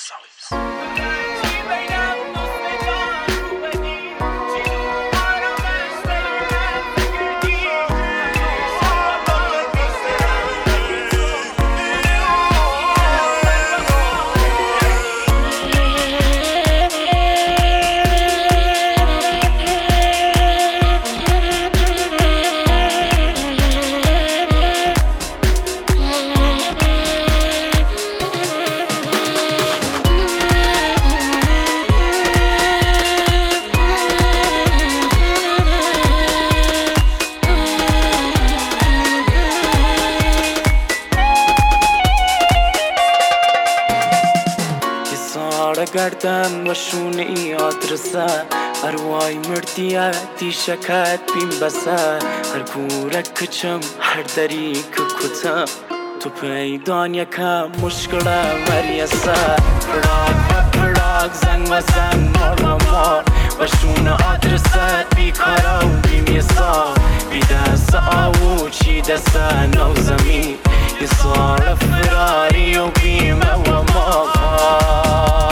گردم و شونه ای آدرسه اروای مردیتی شکت بیم بسه هر گوره کچم هر دری که کتا تو پیدان یکم مشکله مریسه پراغ زنگ و زنگ مار و شونه آدرسه بیکارا و بیمیسا بی دست آو چی دست نو زمین یه سال فراری و بیمه و ماغا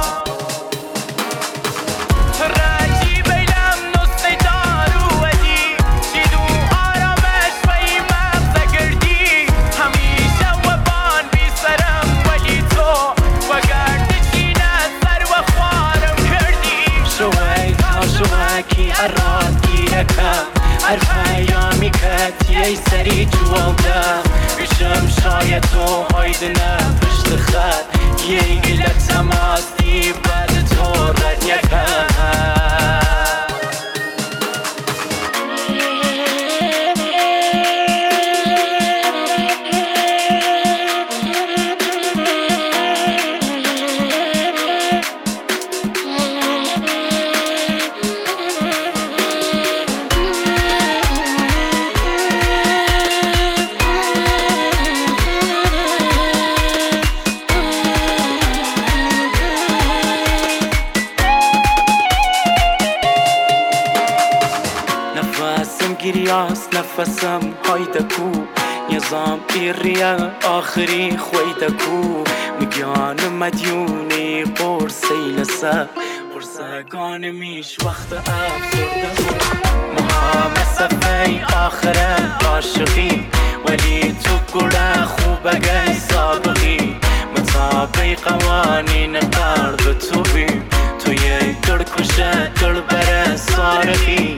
شوکی ارادی رکم هر پیامی کتی ای سری جوالدم بیشم شاید تو هایدنه پشت خط یه گله تماستی بعد تو رد یکم گریاس نفسم هایدکو نظام ایریا آخری خویدکو میگیان مدیونی قرصی لسه قرصگان میش وقت افسرده محامسه آخره عاشقی ولی تو گره خوبه سابقی مطابق قوانین قلب توی توی گل کشه گل بره سارقی